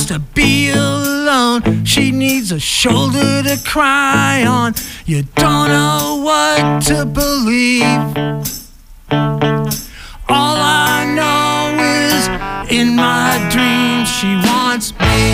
wants to be alone. She needs a shoulder to cry on. You don't know what to believe. All I know is in my dreams she wants me.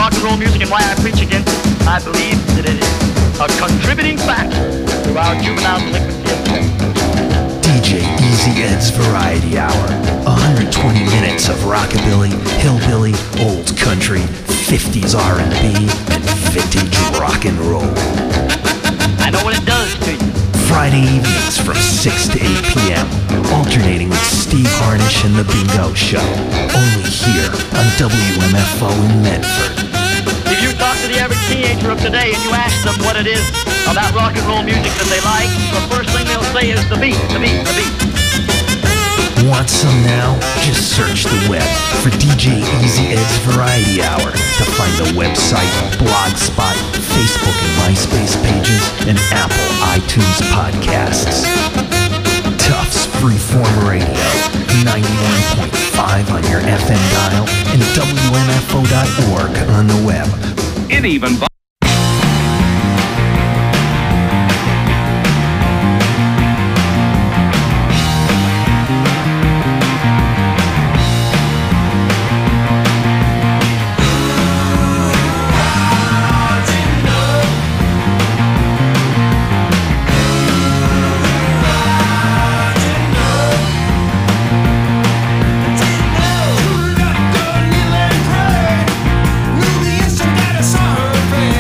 rock and roll music and why I preach against it. I believe that it is a contributing factor to our juvenile delinquency of today. DJ Easy Ed's Variety Hour. 120 minutes of rockabilly, hillbilly, old country, 50s R&B, and vintage rock and roll. I know what it does to you. Friday evenings from 6 to 8 p.m. Alternating with Steve Harnish and The Bingo Show. Only here on WMFO in Medford. If you talk to the average teenager of today and you ask them what it is about rock and roll music that they like, the first thing they'll say is the beat, the beat, the beat. Want some now? Just search the web for DJ Easy Ed's Variety Hour to find the website, Blogspot, Facebook and MySpace pages, and Apple iTunes podcasts. Tufts Freeform Radio, 91.5 on your FM dial and WMFO.org on the web. It even Got a sorrow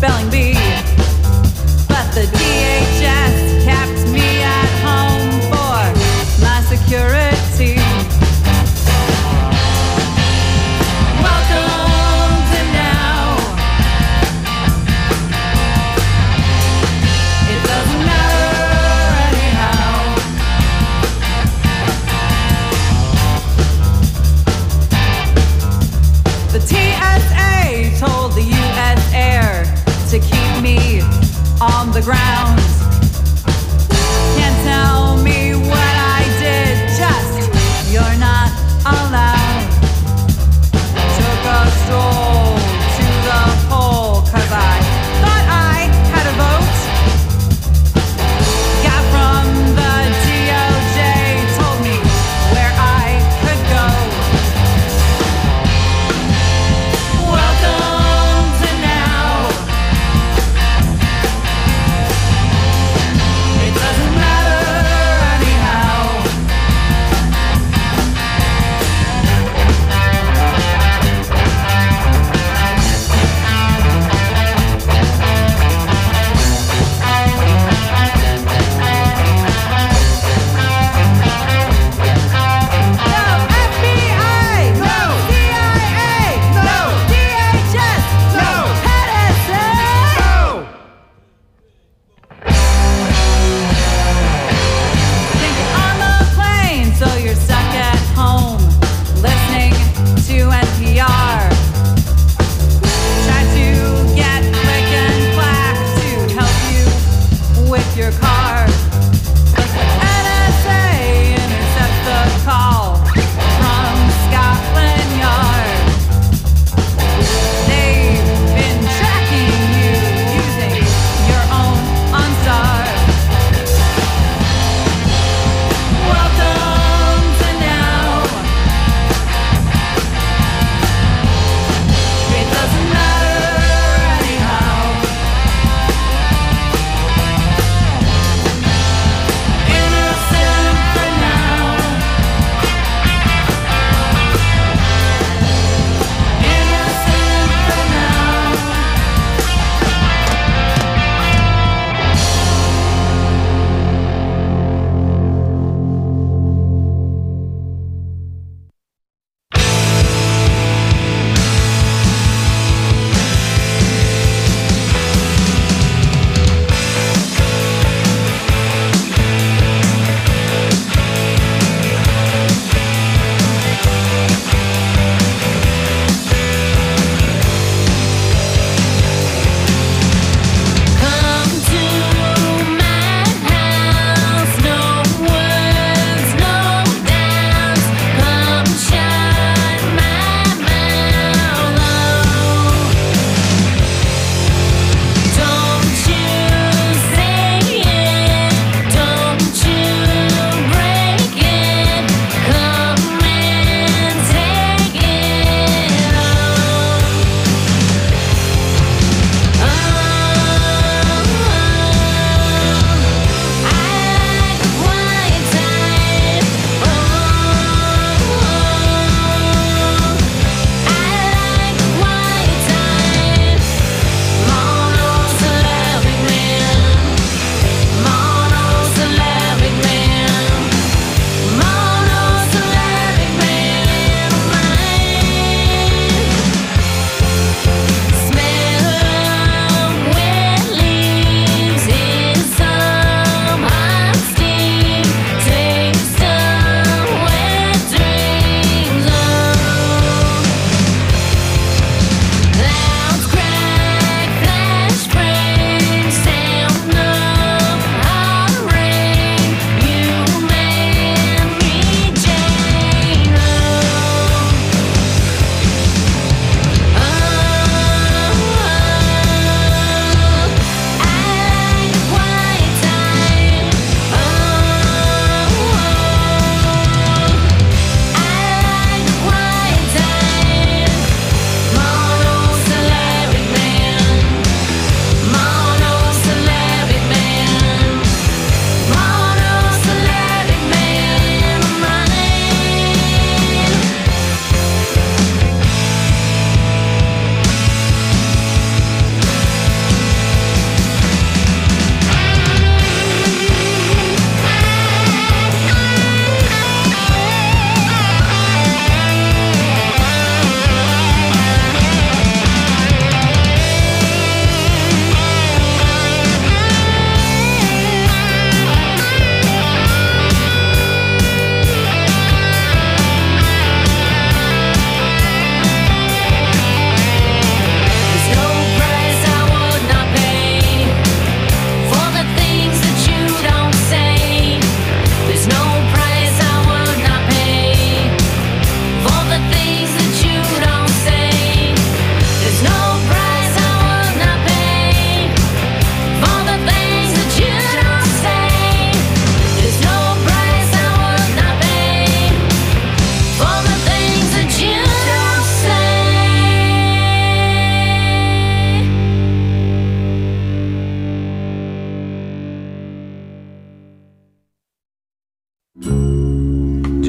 spelling bee. But the DHS kept me at home for my security. Welcome to now. It doesn't matter anyhow. The TSA told the U.S. Air to keep me on the ground. Can't tell me what I did, just you're not allowed. Took a stroll to the poll, 'cause I thought I had a vote. Guy from the DOJ told me where I could go. Welcome to now.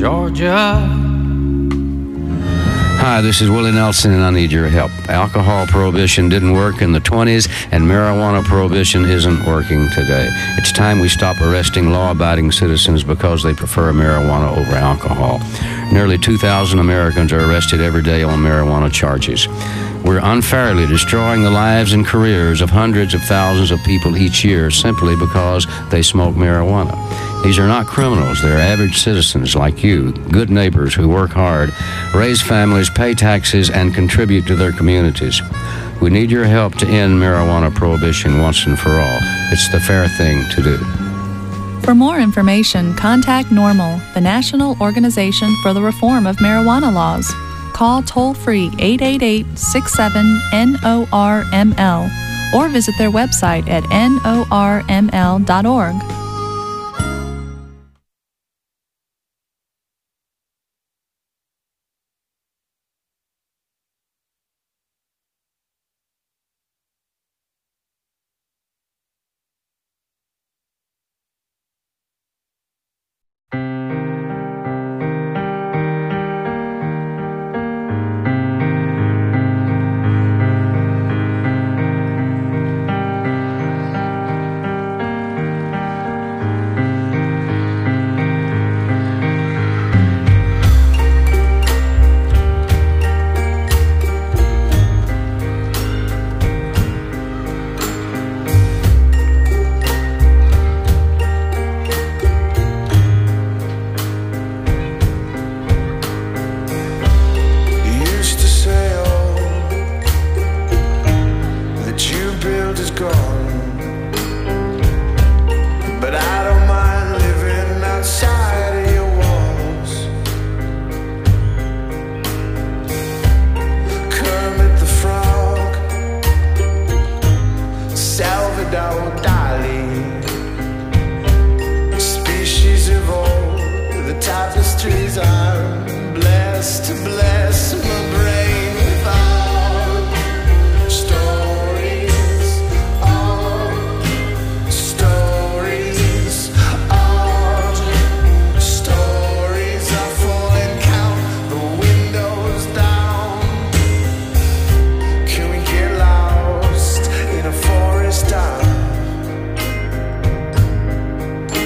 Georgia. Hi, this is Willie Nelson, and I need your help. Alcohol prohibition didn't work in the 20s, and marijuana prohibition isn't working today. It's time we stop arresting law-abiding citizens because they prefer marijuana over alcohol. Nearly 2,000 Americans are arrested every day on marijuana charges. We're unfairly destroying the lives and careers of hundreds of thousands of people each year simply because they smoke marijuana. These are not criminals. They're average citizens like you, good neighbors who work hard, raise families, pay taxes, and contribute to their communities. We need your help to end marijuana prohibition once and for all. It's the fair thing to do. For more information, contact NORML, the National Organization for the Reform of Marijuana Laws. Call toll-free 888-67-NORML or visit their website at norml.org.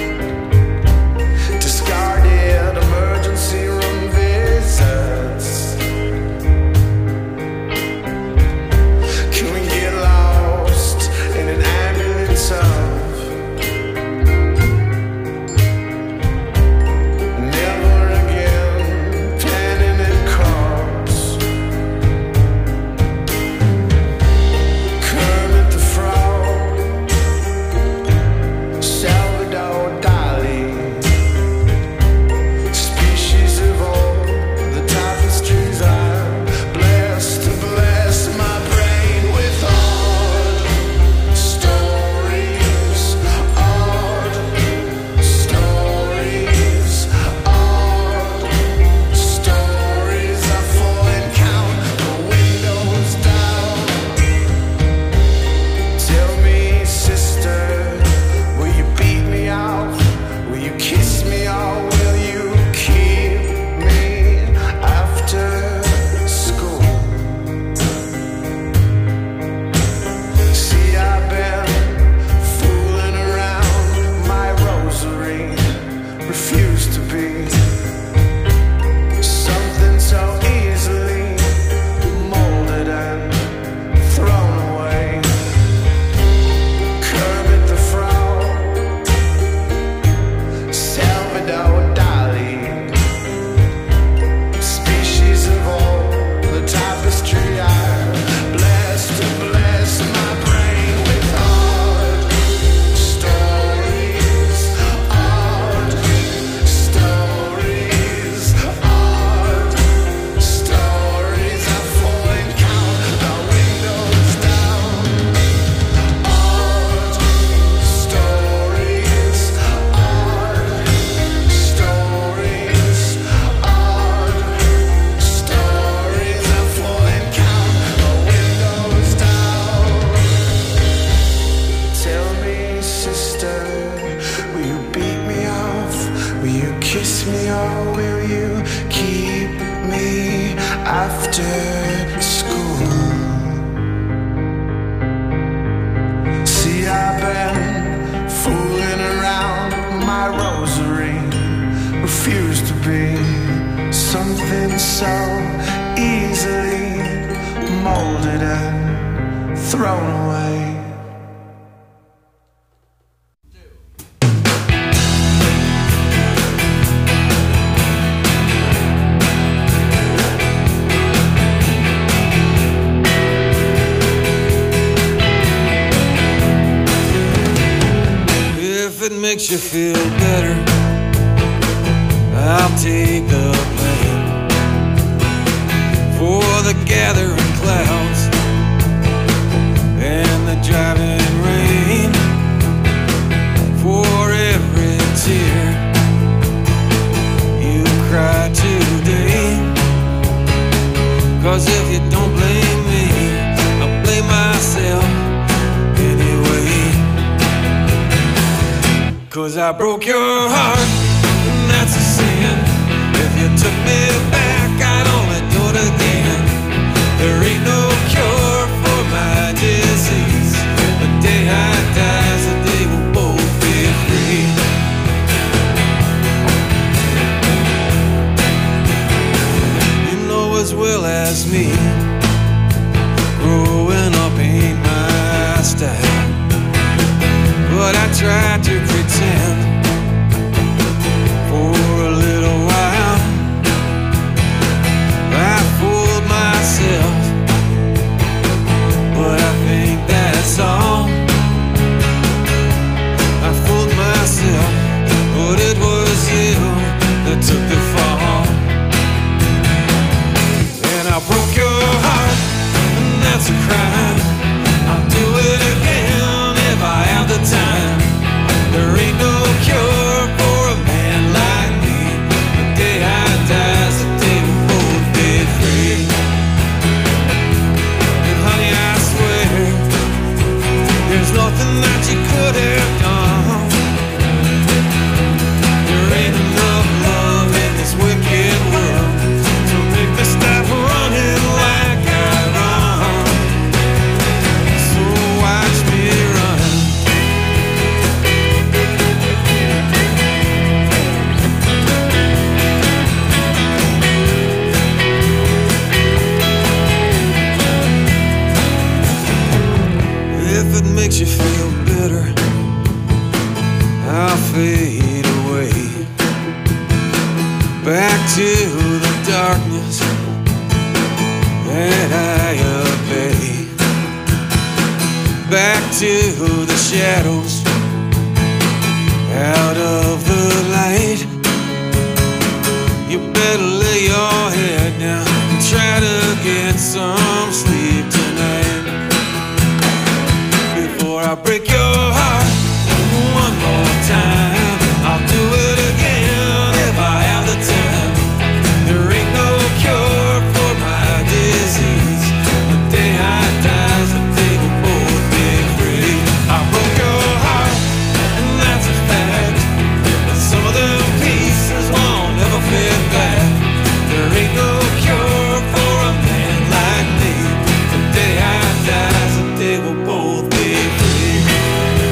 Discarded emergency room visits. something so easily molded and thrown away. If it makes you feel better, I'll take the blame for the gathering clouds and the driving rain, for every tear you cry today. 'Cause if you don't blame me, I'll blame myself anyway. 'Cause I broke your heart, and that's a sin. If you took me back, I'd only do it again. There ain't no cure for my disease. The day I die is the day we'll both be free. You know as well as me, growing up ain't my style. But I tried to pretend for a little while. I fooled myself, but I think that's all. I fooled myself, but it was you that took the fall. And I broke your heart, and that's a crime. I'll do it again if I have the time. There ain't no cure for a man like me. The day I die is the day we'll both be free. And honey, I swear, there's nothing that you could have done. There ain't enough love in this wicked world to make me stop running like I run. So watch me run. If it makes you feel better, I'll fade away back to the darkness that I obey, back to the shadows, out of the light. You better lay your head down and try to get some sleep tonight. Before I break your heart one more time, I'll do it again if I have the time. There ain't no cure for my disease. The day I die is the day we'll both be free. I broke your heart, and that's a fact. But some of them pieces won't ever fit back. There ain't no cure for a man like me. The day I die is the day we'll both be free.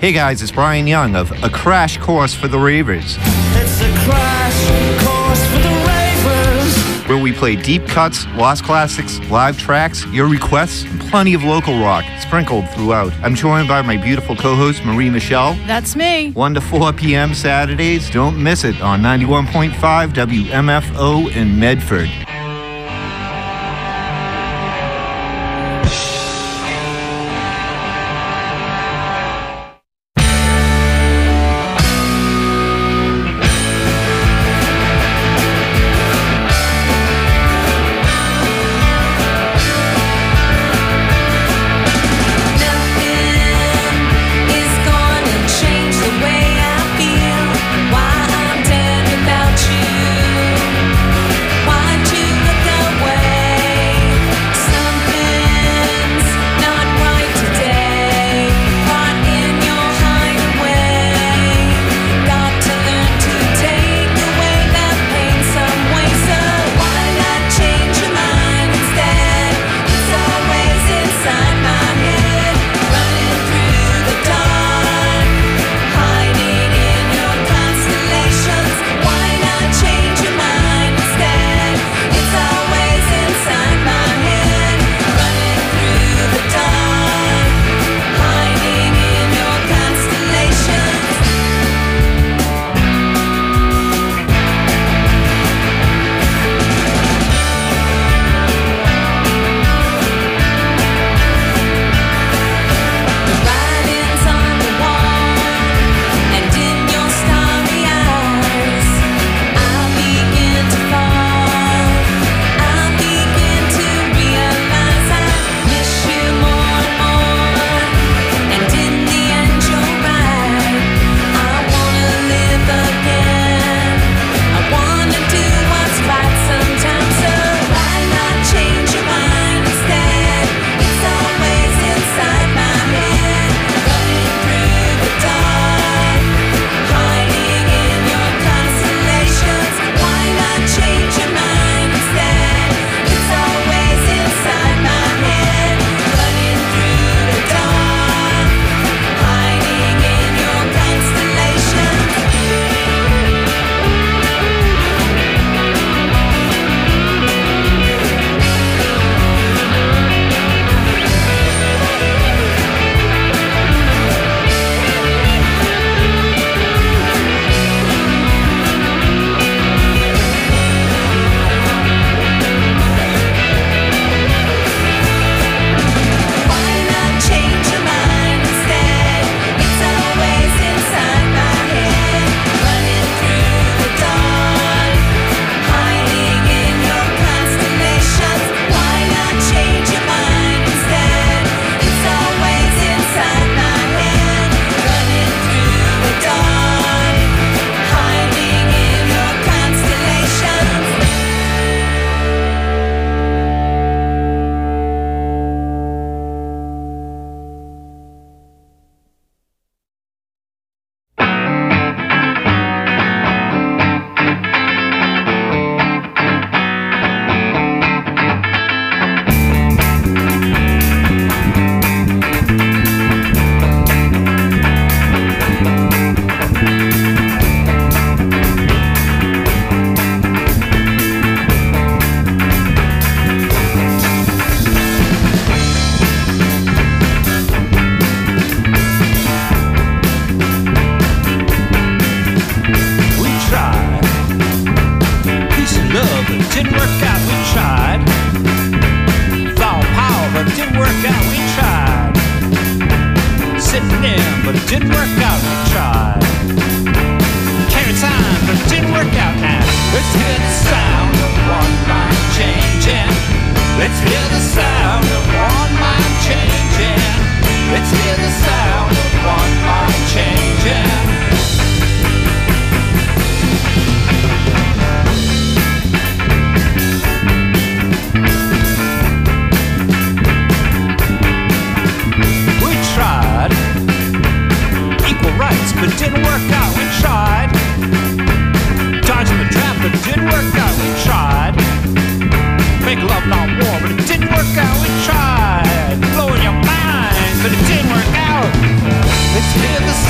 Hey guys, it's Brian Young of A Crash Course for the Ravers. It's a crash course for the ravers. Where we play deep cuts, lost classics, live tracks, your requests, and plenty of local rock sprinkled throughout. I'm joined by my beautiful co-host, Marie Michelle. That's me. 1 to 4 p.m. Saturdays. Don't miss it on 91.5 WMFO in Medford. Let's hear the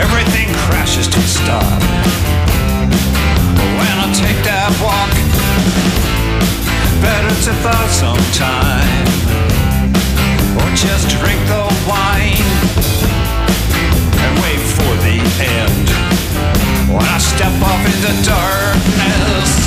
everything crashes to a stop. When I take that walk, better to buy some time, or just drink the wine and wait for the end. When I step off into darkness,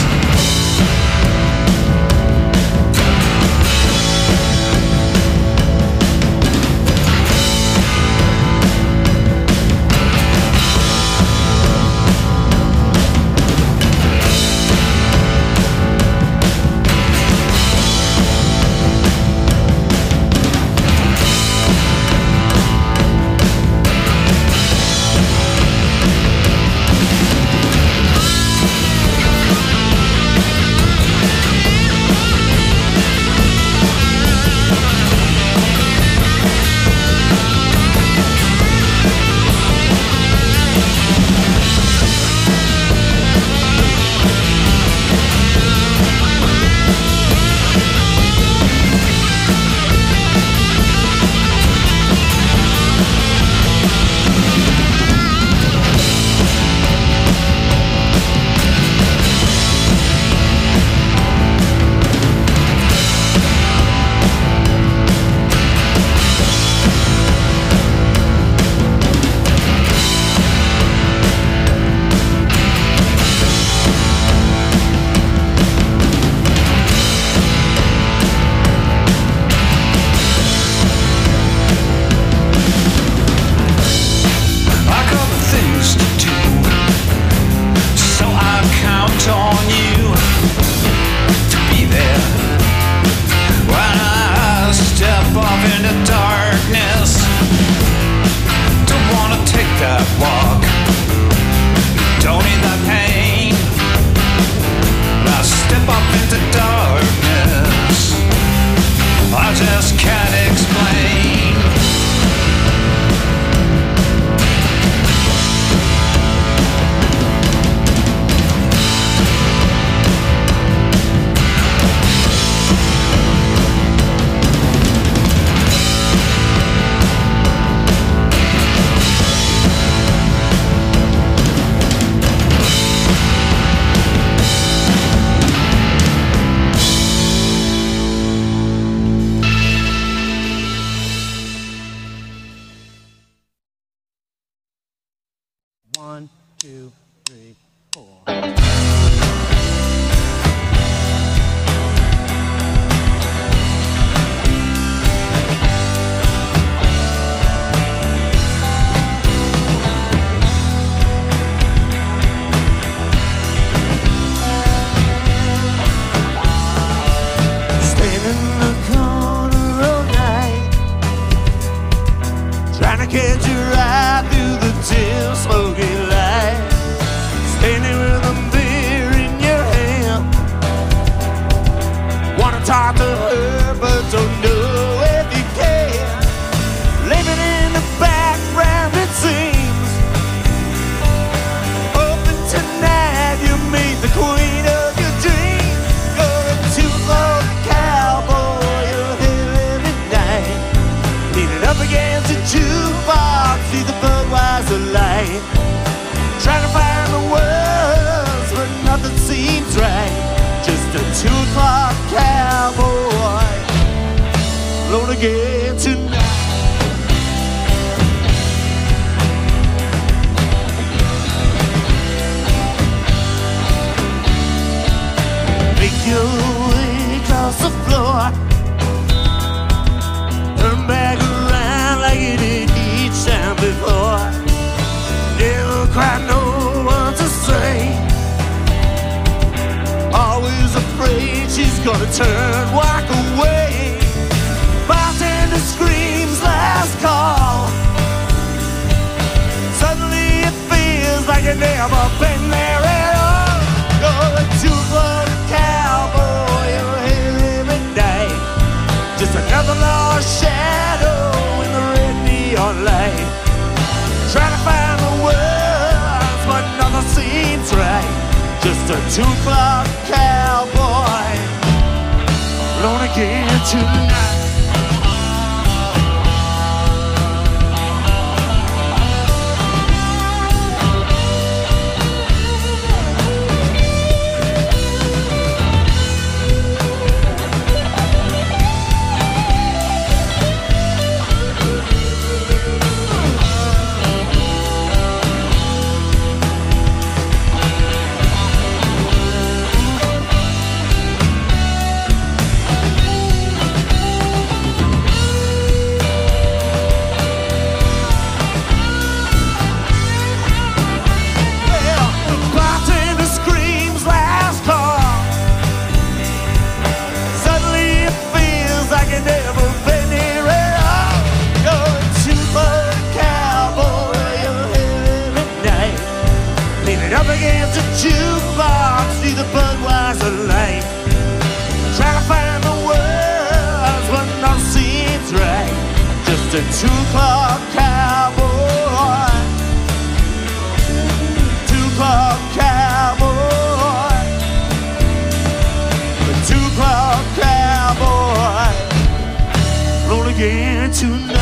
gonna turn, walk away. Bartender screams last call. Suddenly it feels like you've never been there at all. You're a two-club cowboy, you're here every day. Just another lost shadow in the red neon light. Trying to find the words, but nothing seems right. Just a two-club cowboy, alone again tonight. a 2 o'clock cowboy. 2 o'clock cowboy. A 2 o'clock cowboy. Roll again tonight.